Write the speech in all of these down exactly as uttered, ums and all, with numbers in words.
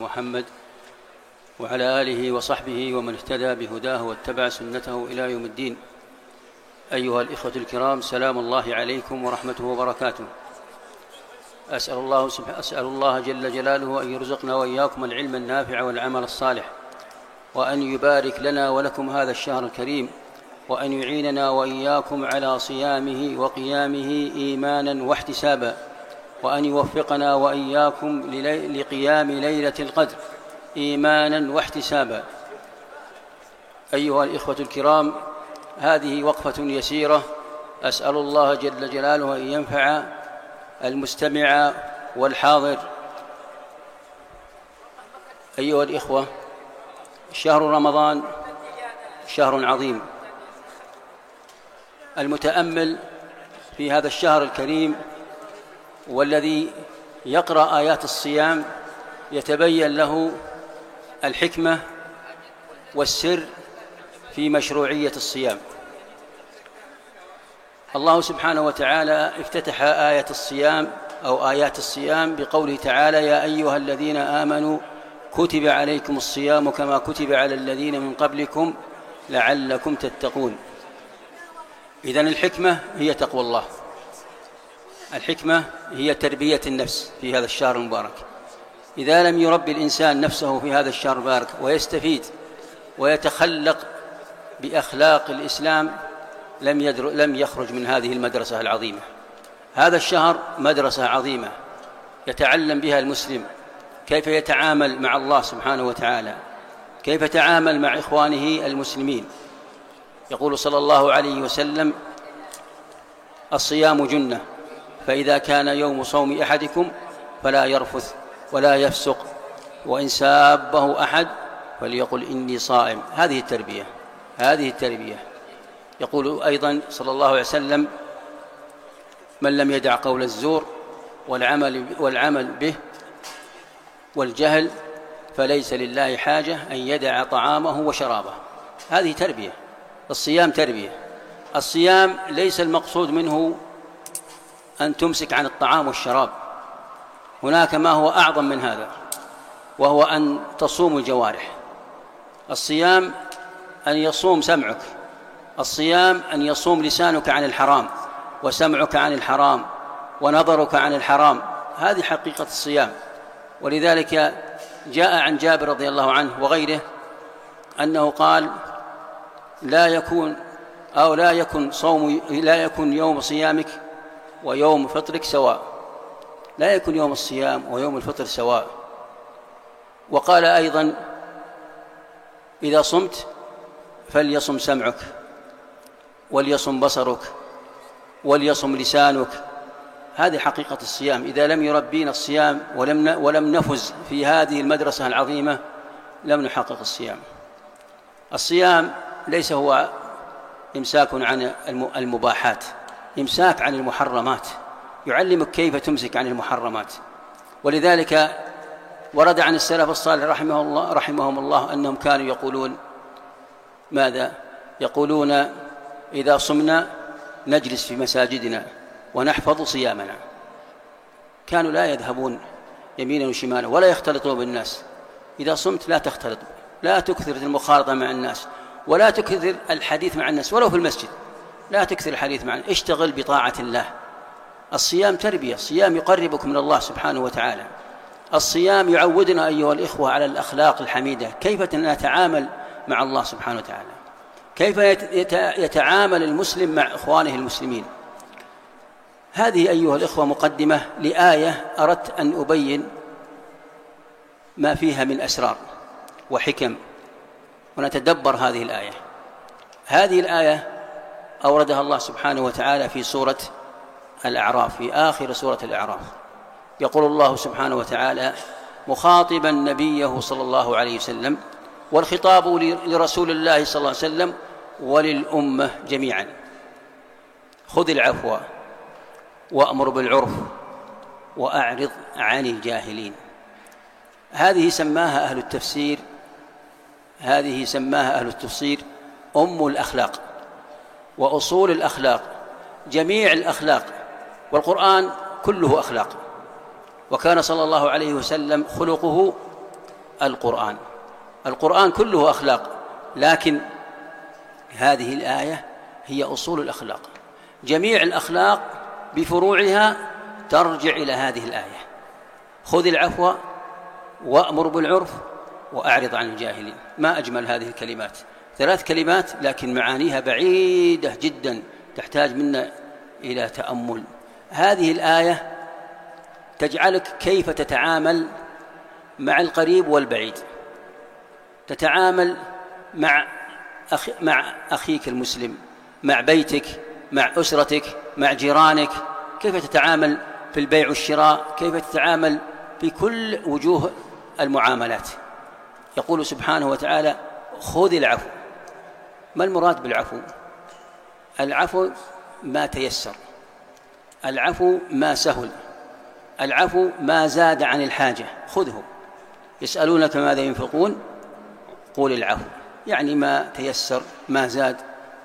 محمد وعلى آله وصحبه ومن اهتدى بهداه واتبع سنته إلى يوم الدين. أيها الإخوة الكرام، سلام الله عليكم ورحمته وبركاته. أسأل الله, أسأل الله جل جلاله أن يرزقنا وإياكم العلم النافع والعمل الصالح، وأن يبارك لنا ولكم هذا الشهر الكريم، وأن يعيننا وإياكم على صيامه وقيامه إيمانا واحتسابا، وأن يوفقنا وإياكم لقيام ليلة القدر إيمانا واحتسابا. أيها الإخوة الكرام، هذه وقفة يسيرة أسأل الله جل جلاله أن ينفع المستمع والحاضر. أيها الإخوة، شهر رمضان شهر عظيم. المتأمل في هذا الشهر الكريم والذي يقرأ آيات الصيام يتبين له الحكمة والسر في مشروعية الصيام. الله سبحانه وتعالى افتتح آية الصيام أو آيات الصيام بقوله تعالى: يا أيها الذين آمنوا كتب عليكم الصيام كما كتب على الذين من قبلكم لعلكم تتقون. إذن الحكمة هي تقوى الله، الحكمة هي تربية النفس في هذا الشهر المبارك. إذا لم يربي الإنسان نفسه في هذا الشهر المبارك ويستفيد ويتخلق بأخلاق الإسلام لم, يدر... لم يخرج من هذه المدرسة العظيمة. هذا الشهر مدرسة عظيمة يتعلم بها المسلم كيف يتعامل مع الله سبحانه وتعالى، كيف يتعامل مع إخوانه المسلمين. يقول صلى الله عليه وسلم: الصيام جنة، فإذا كان يوم صوم أحدكم فلا يرفث ولا يفسق، وإن سابه أحد فليقل إني صائم. هذه التربية، هذه التربية. يقول أيضا صلى الله عليه وسلم: من لم يدع قول الزور والعمل, والعمل به والجهل فليس لله حاجة أن يدع طعامه وشرابه. هذه تربية. الصيام تربية. الصيام ليس المقصود منه أن تمسك عن الطعام والشراب، هناك ما هو أعظم من هذا، وهو أن تصوم الجوارح. الصيام أن يصوم سمعك، الصيام أن يصوم لسانك عن الحرام وسمعك عن الحرام ونظرك عن الحرام. هذه حقيقة الصيام. ولذلك جاء عن جابر رضي الله عنه وغيره أنه قال: لا يكون أو لا يكن صوم لا يكن يوم صيامك ويوم فطرك سواء، لا يكن يوم الصيام ويوم الفطر سواء. وقال أيضا: إذا صمت فليصم سمعك وليصم بصرك وليصم لسانك. هذه حقيقة الصيام. إذا لم يربينا الصيام ولم ولم نفز في هذه المدرسة العظيمة لم نحقق الصيام. الصيام ليس هو إمساك عن المباحات، إمساك عن المحرمات، يعلمك كيف تمسك عن المحرمات. ولذلك ورد عن السلف الصالح رحمه الله رحمهم الله أنهم كانوا يقولون ماذا؟ يقولون: إذا صمنا نجلس في مساجدنا ونحفظ صيامنا. كانوا لا يذهبون يمينا وشمالا ولا يختلطون بالناس. إذا صمت لا تختلط، لا تكثر المخالطة مع الناس، ولا تكثر الحديث مع الناس ولو في المسجد، لا تكثر الحديث مع الناس، اشتغل بطاعة الله. الصيام تربية، الصيام يقربك من الله سبحانه وتعالى. الصيام يعودنا أيها الإخوة على الأخلاق الحميدة، كيف نتعامل مع الله سبحانه وتعالى، كيف يتعامل المسلم مع إخوانه المسلمين. هذه أيها الإخوة مقدمة لآية أردت أن أبين ما فيها من أسرار وحكم، ونتدبر هذه الآية. هذه الآية أوردها الله سبحانه وتعالى في سورة الأعراف، في آخر سورة الأعراف. يقول الله سبحانه وتعالى مخاطبا نبيه صلى الله عليه وسلم، والخطاب لرسول الله صلى الله عليه وسلم وللأمة جميعا: خذ العفو وأمر بالعرف وأعرض عن الجاهلين. هذه سماها أهل التفسير هذه سماها أهل التفسير أم الأخلاق وأصول الأخلاق، جميع الأخلاق، والقرآن كله أخلاق. وكان صلى الله عليه وسلم خلقه القرآن. القرآن كله أخلاق، لكن هذه الآية هي أصول الأخلاق. جميع الأخلاق بفروعها ترجع إلى هذه الآية: خذ العفو وأمر بالعرف وأعرض عن الجاهلين. ما أجمل هذه الكلمات، ثلاث كلمات لكن معانيها بعيدة جدا، تحتاج منا إلى تأمل. هذه الآية تجعلك كيف تتعامل مع القريب والبعيد، تتعامل مع أخ... مع أخيك المسلم، مع بيتك، مع أسرتك، مع جيرانك، كيف تتعامل في البيع والشراء، كيف تتعامل في كل وجوه المعاملات. يقول سبحانه وتعالى: خذ العفو. ما المراد بالعفو؟ العفو ما تيسر، العفو ما سهل، العفو ما زاد عن الحاجة. خذه. يسألونك ماذا ينفقون قول العفو، يعني ما تيسر ما زاد.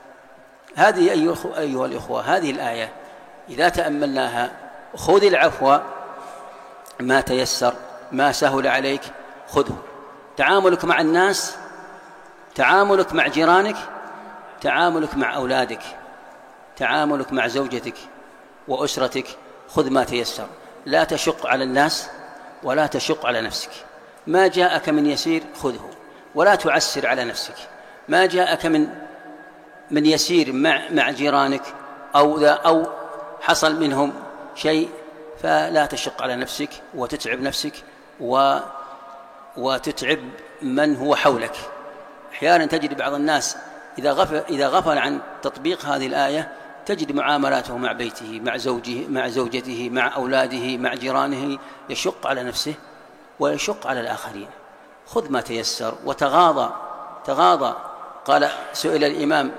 هذه أيها الإخوة هذه الآية إذا تأملناها: خذ العفو، ما تيسر ما سهل عليك خذه. تعاملك مع الناس، تعاملك مع جيرانك، تعاملك مع أولادك، تعاملك مع زوجتك وأسرتك، خذ ما تيسر. لا تشق على الناس ولا تشق على نفسك. ما جاءك من يسير خذه، ولا تعسر على نفسك. ما جاءك من من يسير مع مع جيرانك أو أو حصل منهم شيء فلا تشق على نفسك وتتعب نفسك و وتتعب من هو حولك. أحيانا تجد بعض الناس إذا غفل إذا غفل عن تطبيق هذه الآية تجد معاملاته مع بيته، مع زوجه، مع زوجته، مع أولاده، مع جيرانه يشق على نفسه ويشق على الآخرين. خذ ما تيسر وتغاضى. تغاضى. قال سئل الإمام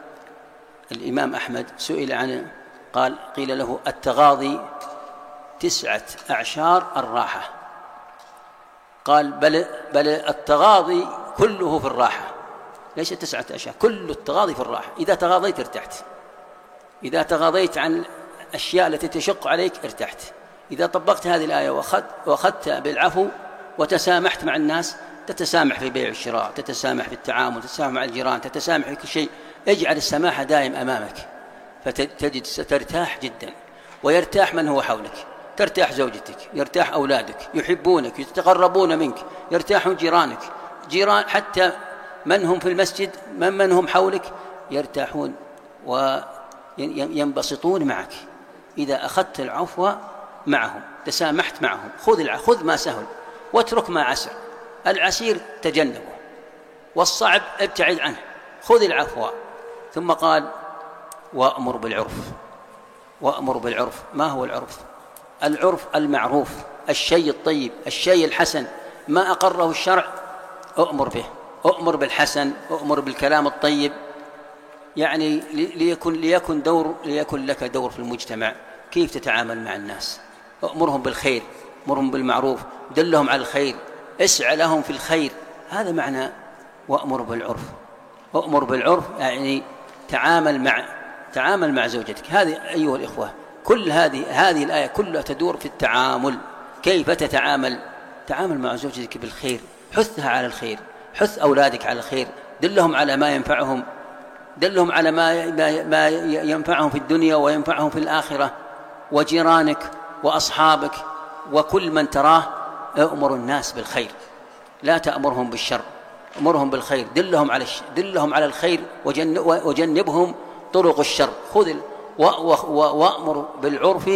الإمام أحمد سئل عن قال قيل له: التغاضي تسعة أعشار الراحة. قال: بل بل التغاضي كله في الراحة، ليس تسعة أعشار، كل التغاضي في الراحة. إذا تغاضيت ارتحت، إذا تغاضيت عن الأشياء التي تشق عليك ارتحت. إذا طبقت هذه الآية وأخذت بالعفو وتسامحت مع الناس، تتسامح في بيع الشراء، تتسامح في التعامل، تتسامح مع الجيران، تتسامح في كل شيء. اجعل السماحة دائم أمامك فتجد سترتاح جدا، ويرتاح من هو حولك. ترتاح زوجتك، يرتاح أولادك، يحبونك، يتقربون منك، يرتاحون جيرانك، جيران حتى من هم في المسجد من, من هم حولك يرتاحون وينبسطون معك. إذا أخذت العفو معهم، تسامحت معهم، خذ العفو، خذ ما سهل واترك ما عسر. العسير تجنبه والصعب ابتعد عنه. خذ العفو. ثم قال: وأمر بالعرف. وأمر بالعرف. ما هو العرف؟ العرف المعروف، الشيء الطيب، الشيء الحسن، ما أقره الشرع أؤمر به. أؤمر بالحسن، أؤمر بالكلام الطيب، يعني ليكن ليكن دور ليكن لك دور في المجتمع. كيف تتعامل مع الناس؟ أؤمرهم بالخير، أمرهم بالمعروف، دلهم على الخير، اسعى لهم في الخير. هذا معنى وأمر بالعرف. أؤمر بالعرف يعني تعامل مع تعامل مع زوجتك. هذه أيها الإخوة كل هذه هذه الآية كلها تدور في التعامل. كيف تتعامل؟ تعامل مع زوجتك بالخير، حثها على الخير، حث أولادك على الخير، دلهم على ما ينفعهم، دلهم على ما ما ينفعهم في الدنيا وينفعهم في الآخرة. وجيرانك وأصحابك وكل من تراه أمر الناس بالخير، لا تأمرهم بالشر، أمرهم بالخير، دلهم على دلهم على الخير وجنبهم طرق الشر. خذ وأمر بالعرف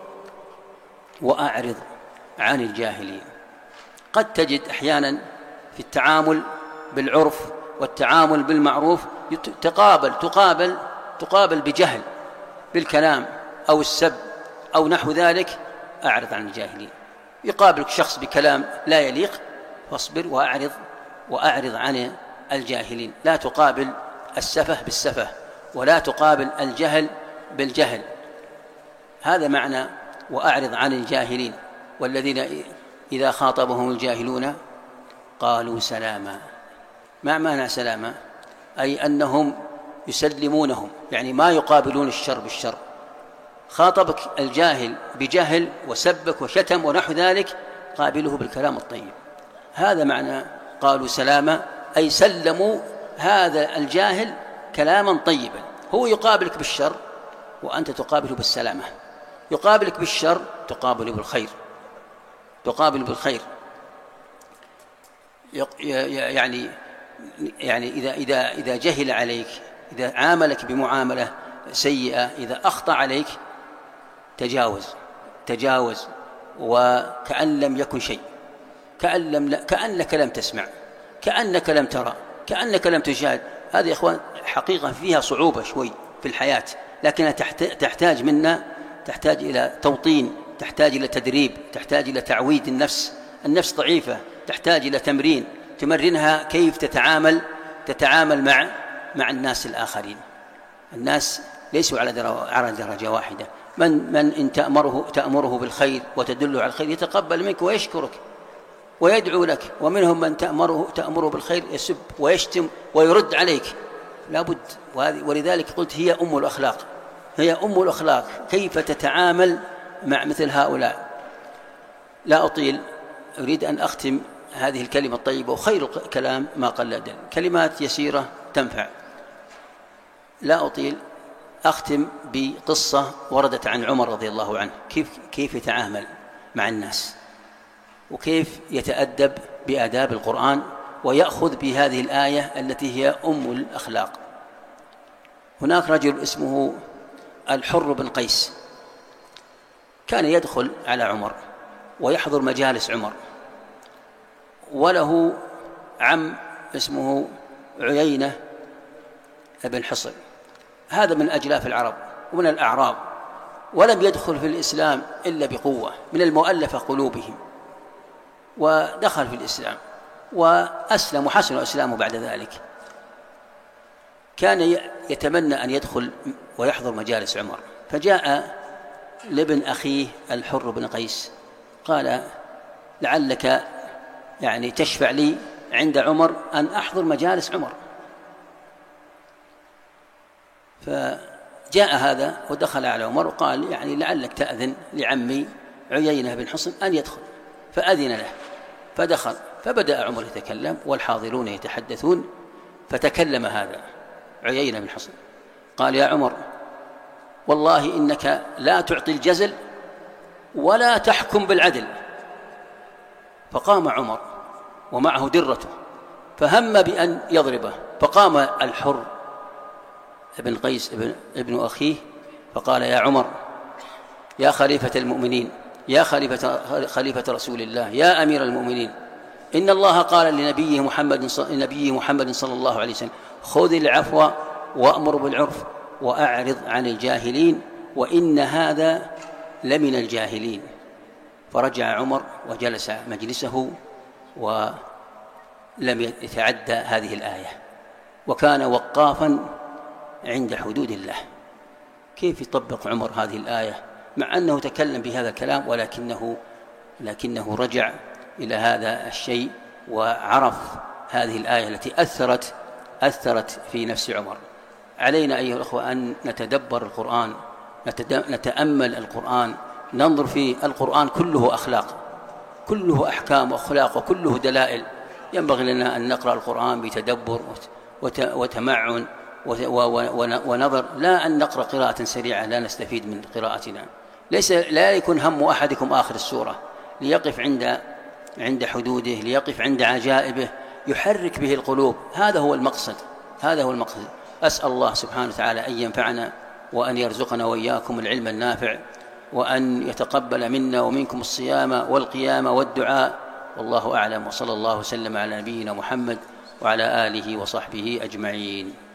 وأعرض عن الجاهلين. قد تجد أحيانا في التعامل بالعرف والتعامل بالمعروف تقابل تقابل تقابل بجهل بالكلام أو السب أو نحو ذلك. أعرض عن الجاهلين. يقابلك شخص بكلام لا يليق فاصبر وأعرض وأعرض عن الجاهلين. لا تقابل السفه بالسفه ولا تقابل الجهل بالجهل. هذا معنى وأعرض عن الجاهلين. والذين إذا خاطبهم الجاهلون قالوا سلاما. ما معنى سلاما؟ أي أنهم يسلمونهم، يعني ما يقابلون الشر بالشر. خاطبك الجاهل بجهل وسبك وشتم ونحو ذلك، قابله بالكلام الطيب، هذا معنى قالوا سلاما، أي سلموا هذا الجاهل كلاما طيبا. هو يقابلك بالشر وأنت تقابله بالسلامة، يقابلك بالشر تقابله بالخير، تقابل بالخير. يعني يعني إذا إذا إذا جهل عليك، إذا عاملك بمعاملة سيئة، إذا أخطأ عليك تجاوز تجاوز وكأن لم يكن شيء، كأن لم كأنك لم تسمع، كأنك لم ترى، كأنك لم تشاهد. هذه يا إخوان حقيقة فيها صعوبة شوي في الحياة، لكنها تحتاج منا تحتاج إلى توطين، تحتاج إلى تدريب، تحتاج إلى تعويد النفس. النفس ضعيفة، تحتاج إلى تمرين تمرنها كيف تتعامل تتعامل مع مع الناس الآخرين. الناس ليسوا على درجة واحدة. من من إن تأمره تأمره بالخير وتدله على الخير يتقبل منك ويشكرك ويدعو لك، ومنهم من تأمره تأمره بالخير يسب ويشتم ويرد عليك. لابد، ولذلك قلت هي أم الأخلاق، هي أم الأخلاق، كيف تتعامل مع مثل هؤلاء. لا أطيل، أريد أن أختم هذه الكلمة الطيبة، وخير الكلام ما قل ودل، كلمات يسيرة تنفع. لا أطيل، أختم بقصة وردت عن عمر رضي الله عنه، كيف كيف يتعامل مع الناس وكيف يتأدب بآداب القرآن ويأخذ بهذه الآية التي هي أم الأخلاق. هناك رجل اسمه الحر بن قيس، كان يدخل على عمر ويحضر مجالس عمر، وله عم اسمه عيينة بن حصن، هذا من أجلاف العرب ومن الأعراب، ولم يدخل في الإسلام إلا بقوة، من المؤلفة قلوبهم، ودخل في الإسلام وأسلم وحسن إسلامه بعد ذلك. كان يتمنى أن يدخل ويحضر مجالس عمر، فجاء لابن أخيه الحر بن قيس قال: لعلك يعني تشفع لي عند عمر أن أحضر مجالس عمر. فجاء هذا ودخل على عمر وقال: يعني لعلك تأذن لعمي عيينة بن حصن أن يدخل. فأذن له فدخل، فبدأ عمر يتكلم والحاضرون يتحدثون، فتكلم هذا عيينة بن حصن قال: يا عمر، والله إنك لا تعطي الجزل ولا تحكم بالعدل. فقام عمر ومعه درته فهم بأن يضربه، فقام الحر ابن قيس ابن, ابن أخيه فقال: يا عمر، يا خليفة المؤمنين، يا خليفة, خليفة رسول الله، يا أمير المؤمنين، إن الله قال لنبيه محمد, لنبيه محمد صلى الله عليه وسلم: خذ العفو وأمر بالعرف وأعرض عن الجاهلين، وإن هذا لمن الجاهلين. فرجع عمر وجلس مجلسه ولم يتعدى هذه الآية، وكان وقافا عند حدود الله. كيف يطبق عمر هذه الآية مع أنه تكلم بهذا الكلام، ولكنه لكنه رجع إلى هذا الشيء وعرف هذه الآية التي أثرت أثرت في نفس عمر. علينا أيها الأخوة أن نتدبر القرآن، نتأمل القرآن، ننظر في القرآن، كله أخلاق، كله أحكام وأخلاق، وكله دلائل. ينبغي لنا أن نقرأ القرآن بتدبر وتمعن ونظر، لا أن نقرأ قراءة سريعة لا نستفيد من قراءتنا. ليس لا يكون هم أحدكم آخر السورة، ليقف عند عند حدوده، ليقف عند عجائبه، يحرك به القلوب. هذا هو المقصد، هذا هو المقصد. أسأل الله سبحانه وتعالى أن ينفعنا وأن يرزقنا وإياكم العلم النافع، وأن يتقبل منا ومنكم الصيام والقيام والدعاء. والله أعلم، وصلى الله وسلم على نبينا محمد وعلى آله وصحبه أجمعين.